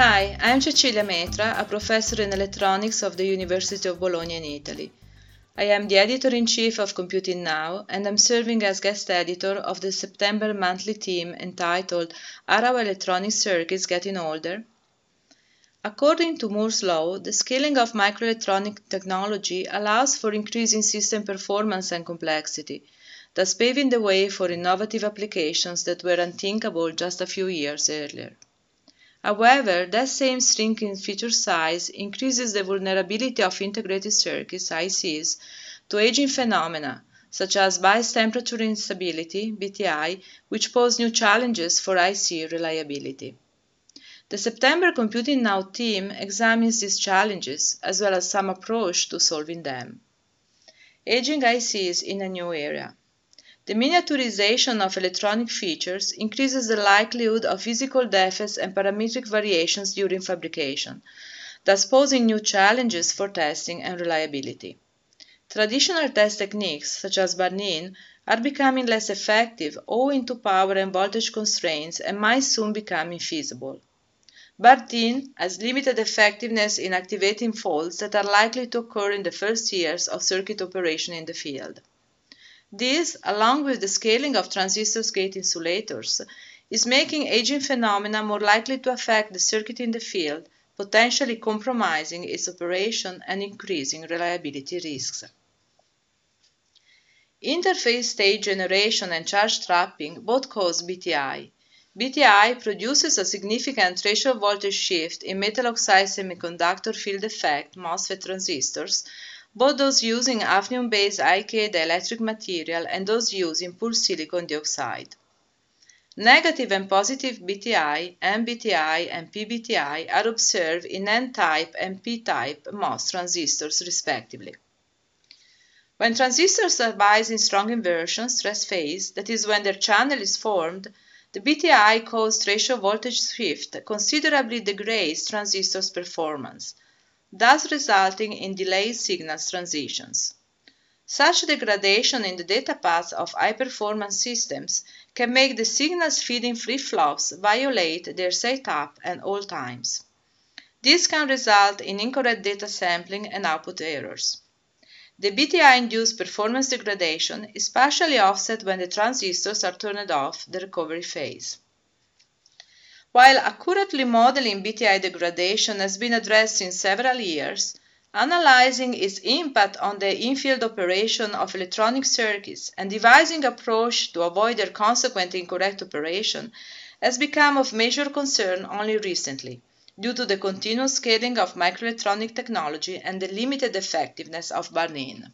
Hi, I'm Cecilia Metra, a professor in electronics of the University of Bologna in Italy. I am the editor-in-chief of Computing Now, and I'm serving as guest editor of the September monthly theme entitled Are Our Electronic Circuits Getting Older? According to Moore's law, the scaling of microelectronic technology allows for increasing system performance and complexity, thus paving the way for innovative applications that were unthinkable just a few years earlier. However, that same shrinking feature size increases the vulnerability of integrated circuits, ICs, to aging phenomena, such as bias temperature instability, BTI, which pose new challenges for IC reliability. The September Computing Now theme examines these challenges, as well as some approach to solving them. Aging ICs in a new era. The miniaturization of electronic features increases the likelihood of physical defects and parametric variations during fabrication, thus posing new challenges for testing and reliability. Traditional test techniques, such as burn-in, are becoming less effective owing to power and voltage constraints and might soon become infeasible. Burn-in has limited effectiveness in activating faults that are likely to occur in the first years of circuit operation in the field. This, along with the scaling of transistor gate insulators, is making aging phenomena more likely to affect the circuit in the field, potentially compromising its operation and increasing reliability risks. Interface state generation and charge trapping both cause BTI. BTI produces a significant threshold voltage shift in metal oxide semiconductor field effect MOSFET transistors, both those using hafnium-based IK dielectric material and those using pure silicon dioxide. Negative and positive BTI, NBTI, and PBTI are observed in N-type and P-type MOS transistors respectively. When transistors are biased in strong inversion, stress phase, that is when their channel is formed, the BTI caused threshold voltage shift considerably degrades transistors' performance, thus resulting in delayed signals transitions. Such degradation in the data paths of high-performance systems can make the signals feeding flip-flops violate their setup and hold times. This can result in incorrect data sampling and output errors. The BTI-induced performance degradation is partially offset when the transistors are turned off the recovery phase. While accurately modeling BTI degradation has been addressed in several years, analyzing its impact on the in-field operation of electronic circuits and devising approach to avoid their consequent incorrect operation has become of major concern only recently, due to the continuous scaling of microelectronic technology and the limited effectiveness of burn-in.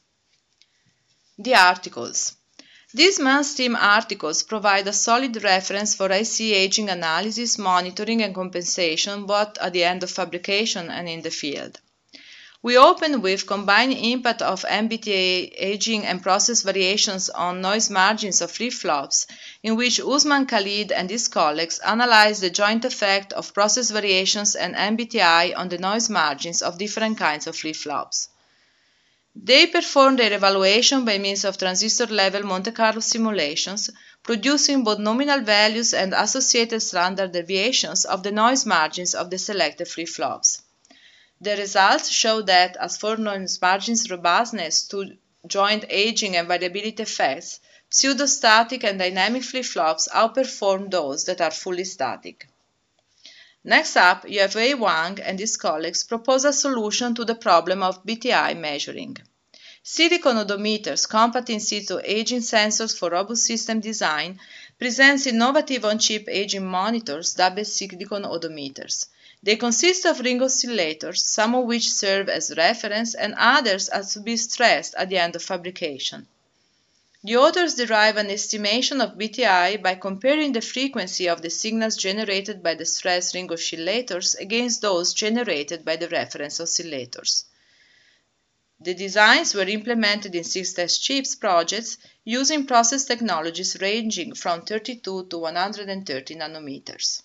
The articles. These month's theme articles provide a solid reference for IC aging analysis, monitoring, and compensation both at the end of fabrication and in the field. We open with combined impact of MBTA aging and process variations on noise margins of flip-flops, in which Usman Khalid and his colleagues analyzed the joint effect of process variations and MBTI on the noise margins of different kinds of flip-flops. They performed their evaluation by means of transistor-level Monte Carlo simulations, producing both nominal values and associated standard deviations of the noise margins of the selected flip-flops. The results show that, as for noise margins robustness to joint aging and variability effects, pseudostatic and dynamic flip-flops outperform those that are fully static. Next up, Yue Wang and his colleagues propose a solution to the problem of BTI measuring. Silicon odometers, compact in situ aging sensors for robust system design, presents innovative on-chip aging monitors dubbed silicon odometers. They consist of ring oscillators, some of which serve as reference and others are to be stressed at the end of fabrication. The authors derive an estimation of BTI by comparing the frequency of the signals generated by the stress ring oscillators against those generated by the reference oscillators. The designs were implemented in 6 test chips projects using process technologies ranging from 32 to 130 nanometers.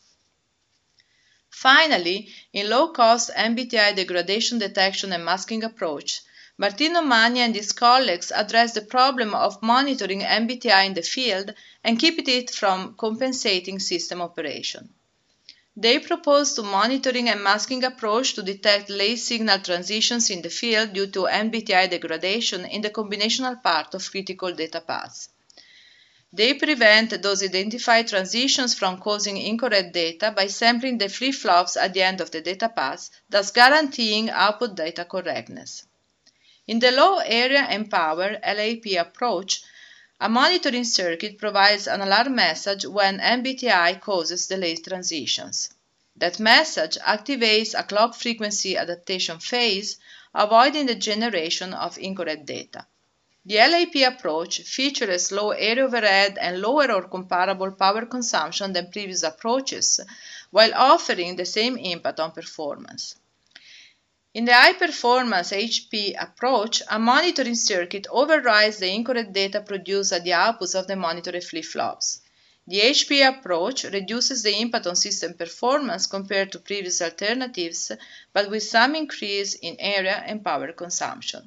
Finally, in low-cost MBTI degradation detection and masking approach, Martino Magni and his colleagues addressed the problem of monitoring MBTI in the field and keeping it from compensating system operation. They proposed a monitoring and masking approach to detect late signal transitions in the field due to MBTI degradation in the combinational part of critical data paths. They prevent those identified transitions from causing incorrect data by sampling the flip-flops at the end of the data path, thus guaranteeing output data correctness. In the Low Area and Power LAP approach, a monitoring circuit provides an alarm message when MBTI causes delayed transitions. That message activates a clock frequency adaptation phase, avoiding the generation of incorrect data. The LAP approach features low area overhead and lower or comparable power consumption than previous approaches, while offering the same impact on performance. In the high-performance HP approach, a monitoring circuit overrides the incorrect data produced at the outputs of the monitored flip-flops. The HP approach reduces the impact on system performance compared to previous alternatives, but with some increase in area and power consumption.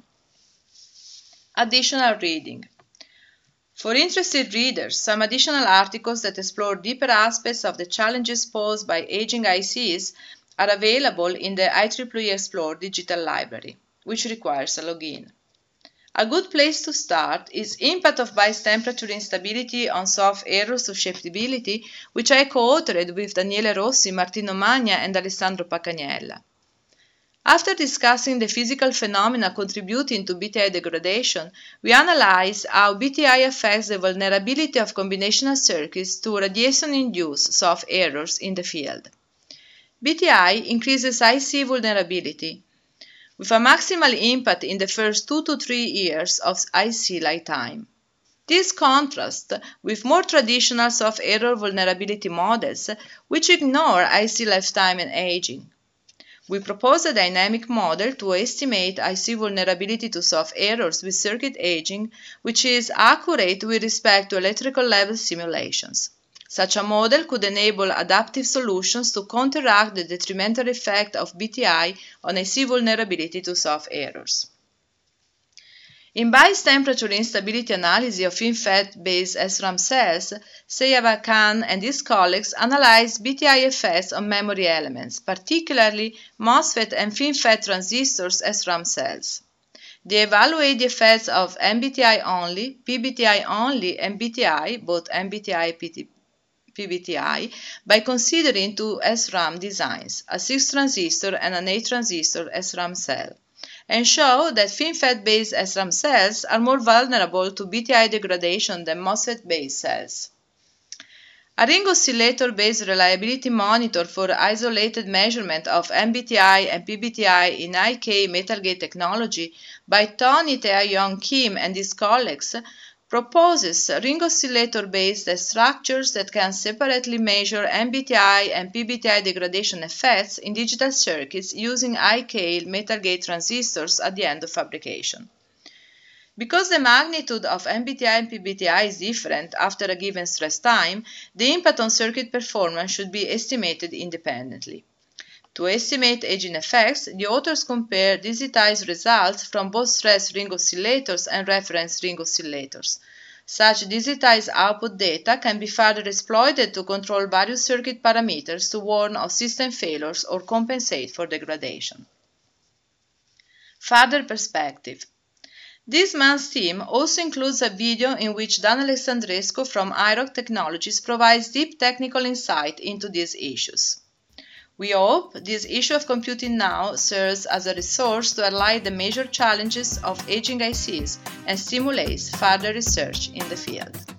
Additional reading. For interested readers, some additional articles that explore deeper aspects of the challenges posed by aging ICs are available in the IEEE Explore digital library, which requires a login. A good place to start is Impact of Bias Temperature Instability on Soft Error Susceptibility, which I co-authored with Daniele Rossi, Martino Magna, and Alessandro Pacagnella. After discussing the physical phenomena contributing to BTI degradation, we analyze how BTI affects the vulnerability of combinational circuits to radiation-induced soft errors in the field. BTI increases IC vulnerability, with a maximal impact in the first 2 to 3 years of IC lifetime. This contrasts with more traditional soft error vulnerability models, which ignore IC lifetime and aging. We propose a dynamic model to estimate IC vulnerability to soft errors with circuit aging, which is accurate with respect to electrical level simulations. Such a model could enable adaptive solutions to counteract the detrimental effect of BTI on IC vulnerability to soft errors. In bias temperature instability analysis of FinFET-based SRAM cells, Seyava Khan and his colleagues analyzed BTI effects on memory elements, particularly MOSFET and FinFET transistors SRAM cells. They evaluate the effects of MBTI only, PBTI only, and BTI, both MBTI PBTI, by considering two SRAM designs, a 6-transistor and an 8-transistor SRAM cell, and show that FinFET-based SRAM cells are more vulnerable to BTI degradation than MOSFET-based cells. A ring oscillator-based reliability monitor for isolated measurement of MBTI and PBTI in IK metal gate technology by Tony Tae-Young Kim and his colleagues proposes ring oscillator-based structures that can separately measure MBTI and PBTI degradation effects in digital circuits using IK metal gate transistors at the end of fabrication. Because the magnitude of MBTI and PBTI is different after a given stress time, the impact on circuit performance should be estimated independently. To estimate aging effects, the authors compare digitized results from both stress ring oscillators and reference ring oscillators. Such digitized output data can be further exploited to control various circuit parameters to warn of system failures or compensate for degradation. Further perspective. This month's theme also includes a video in which Dan Alessandrescu from iRock Technologies provides deep technical insight into these issues. We hope this issue of Computing Now serves as a resource to highlight the major challenges of aging ICs and stimulates further research in the field.